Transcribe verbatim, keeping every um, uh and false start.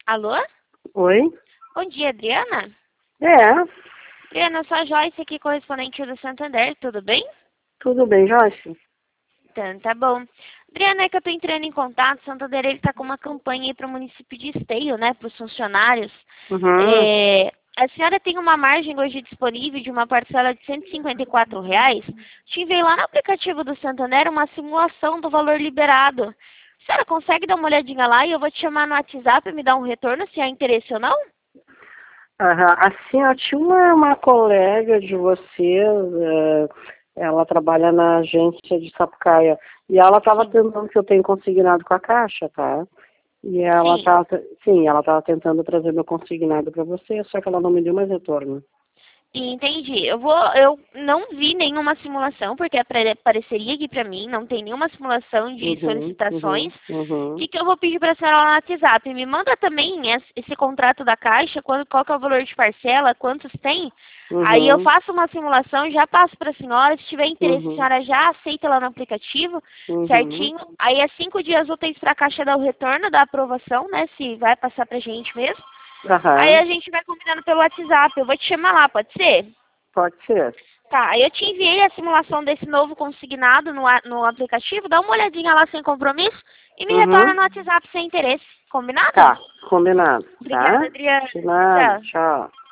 Alô? Oi? Bom dia, Adriana. É, Adriana, eu sou a Joyce aqui, correspondente do Santander, tudo bem? tudo bem, Joyce? Então, tá bom. Adriana, é que eu tô entrando em contato, o Santander ele tá com uma campanha aí para o município de Esteio, né, para os funcionários. Uhum. É, a senhora tem uma margem hoje disponível de uma parcela de cento e cinquenta e quatro reais. Tive lá no aplicativo do Santander uma simulação do valor liberado. A senhora consegue dar uma olhadinha lá e eu vou te chamar no WhatsApp e me dar um retorno se há interesse ou não? Aham. Assim, ó, tinha uma, uma colega de vocês, eh, ela trabalha na agência de Sapucaia, e ela estava Sim. tentando, que eu tenho consignado com a Caixa, tá? E ela Sim. estava, sim, ela estava tentando trazer meu consignado para você, só que ela não me deu mais retorno. Entendi. Eu vou, eu não vi nenhuma simulação, porque apare- apareceria aqui pra mim, não tem nenhuma simulação de Uhum, solicitações. uhum, O uhum, que, que eu vou pedir para a senhora lá no WhatsApp? Me manda também esse, esse contrato da Caixa, qual, qual que é o valor de parcela, quantos tem. Aí eu uhum, faço uma simulação, já passo para a senhora. Se tiver interesse, a uhum, senhora já aceita lá no aplicativo, uhum, certinho. Aí é cinco dias úteis para a Caixa dar o retorno da aprovação, né? Se vai passar para a gente mesmo. Aí aham, a gente vai combinando pelo WhatsApp. Eu vou te chamar lá, pode ser? pode ser. Tá, aí eu te enviei a simulação desse novo consignado no, a- no aplicativo. Dá uma olhadinha lá sem compromisso e me retorna Uhum. no WhatsApp sem interesse. Combinado? Tá, combinado, Obrigada, tá? Adriana. De nada, Tchau. tchau.